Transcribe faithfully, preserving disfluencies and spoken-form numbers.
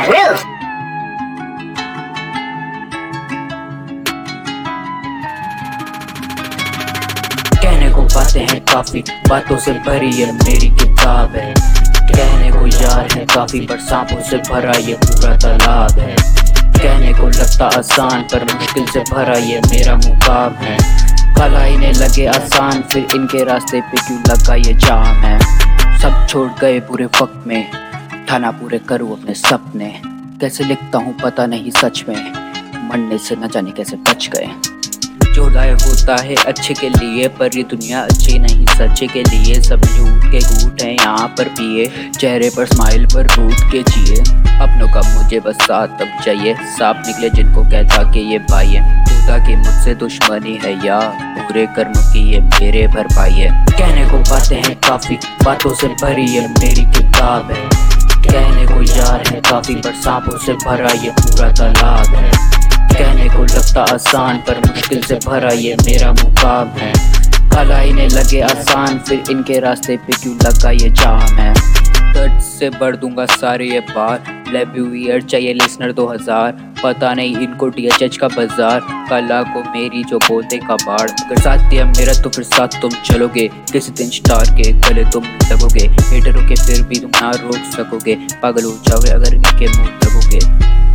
real. कहने को बातें हैं काफी, बातों से भरी ये मेरी किताब है। कहने को यार है काफी, पर सांपों से भरा ये पूरा तालाब है। कहने को लगता आसान, पर मुश्किल से भरा ये मेरा मुकाम है। कल इन्हें लगे आसान, फिर इनके रास्ते पे क्यों लगा ये जाम है। सब छोड़ गए बुरे वक्त में, ठाना पूरे करूँ अपने सपने। कैसे लिखता हूँ पता नहीं सच में, मरने से न जाने कैसे बच गए। जो लाए होता है अच्छे के लिए, पर ये दुनिया अच्छी नहीं सच्चे के लिए। सब झूठ के घूट हैं यहाँ पर पिए, चेहरे पर स्माइल पर रूठ के जिए। अपनों का मुझे बस साथ अब चाहिए, सांप निकले जिनको कहता कि ये भाई है। खुदा की मुझसे दुश्मनी है या पूरे कर्मों की ये मेरे भरपाई है। कहने को बातें हैं काफी, बातों से भरी ये मेरी किताब है। कहने को यार है काफी, पर सांपों से भरा ये पूरा तालाब है। कहने को लगता आसान, पर मुश्किल से भरा ये मेरा मुकाम है। कल इन्हें लगे आसान, फिर इनके रास्ते पे क्यों लगा ये जाम है। दर्द से भर दूंगा सारे ये बार, लव यू ईयर चाहिए लिसनर दो हज़ार। पता नहीं इनको डी एच एच का बाजार, कला को मेरी जो बोलते का बाढ़। अगर साथ दिया मेरा तो फिर साथ तुम चलोगे, किसी दिन स्टार के गले तुम लगोगे। हेटरों के फिर भी तुम ना रोक सकोगे, पागल हो जाओगे अगर इनके मुंह लगोगे।